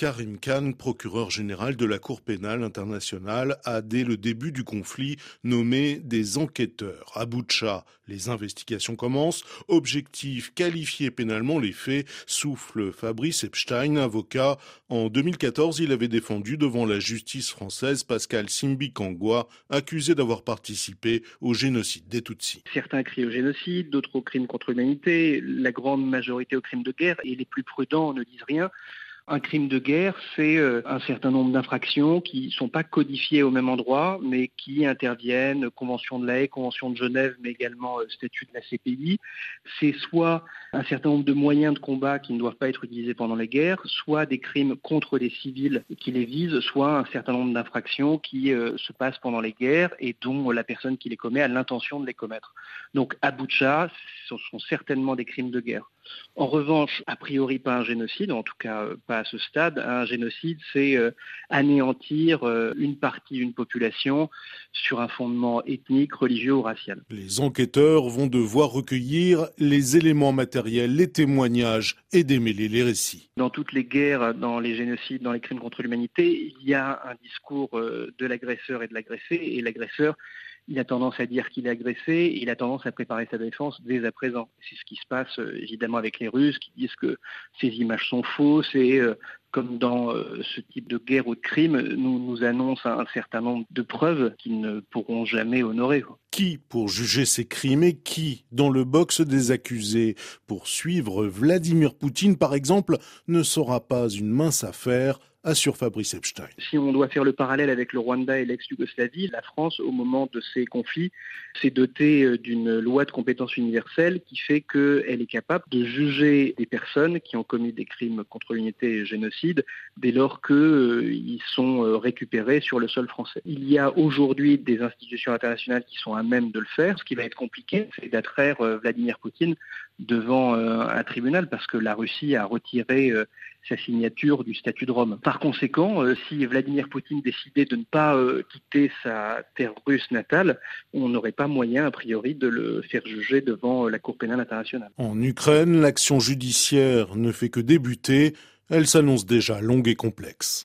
Karim Khan, procureur général de la Cour pénale internationale, a dès le début du conflit nommé des enquêteurs. À Boutcha, les investigations commencent. Objectif, qualifier pénalement les faits, souffle Fabrice Epstein, avocat. En 2014, il avait défendu devant la justice française Pascal Simbi-Kangwa, accusé d'avoir participé au génocide des Tutsis. Certains crient au génocide, d'autres aux crimes contre l'humanité, la grande majorité aux crimes de guerre, et les plus prudents ne disent rien. Un crime de guerre, c'est un certain nombre d'infractions qui ne sont pas codifiées au même endroit, mais qui interviennent, Convention de La Haye, Convention de Genève, mais également statut de la CPI. C'est soit un certain nombre de moyens de combat qui ne doivent pas être utilisés pendant les guerres, soit des crimes contre les civils qui les visent, soit un certain nombre d'infractions qui se passent pendant les guerres et dont la personne qui les commet a l'intention de les commettre. Donc à Boutcha, ce sont certainement des crimes de guerre. En revanche, a priori pas un génocide, en tout cas pas à ce stade. Un génocide, c'est anéantir une partie d'une population sur un fondement ethnique, religieux ou racial. Les enquêteurs vont devoir recueillir les éléments matériels, les témoignages et démêler les récits. Dans toutes les guerres, dans les génocides, dans les crimes contre l'humanité, il y a un discours de l'agresseur et de l'agressé, et l'agresseur, il a tendance à dire qu'il est agressé et il a tendance à préparer sa défense dès à présent. C'est ce qui se passe évidemment avec les Russes qui disent que ces images sont fausses et comme dans ce type de guerre ou de crime, nous annonce un certain nombre de preuves qu'ils ne pourront jamais honorer. Qui pour juger ces crimes et qui dans le box des accusés? Pour suivre Vladimir Poutine par exemple ne sera pas une mince affaire, assure Fabrice Epstein. Si on doit faire le parallèle avec le Rwanda et l'ex-Yougoslavie, la France, au moment de ces conflits, s'est dotée d'une loi de compétence universelle qui fait qu'elle est capable de juger des personnes qui ont commis des crimes contre l'humanité et génocide dès lors qu'ils sont récupérés sur le sol français. Il y a aujourd'hui des institutions internationales qui sont à même de le faire. Ce qui va être compliqué, c'est d'attraire Vladimir Poutine devant un tribunal parce que la Russie a retiré sa signature du statut de Rome. Par conséquent, si Vladimir Poutine décidait de ne pas quitter sa terre russe natale, on n'aurait pas moyen, a priori, de le faire juger devant la Cour pénale internationale. En Ukraine, l'action judiciaire ne fait que débuter. Elle s'annonce déjà longue et complexe.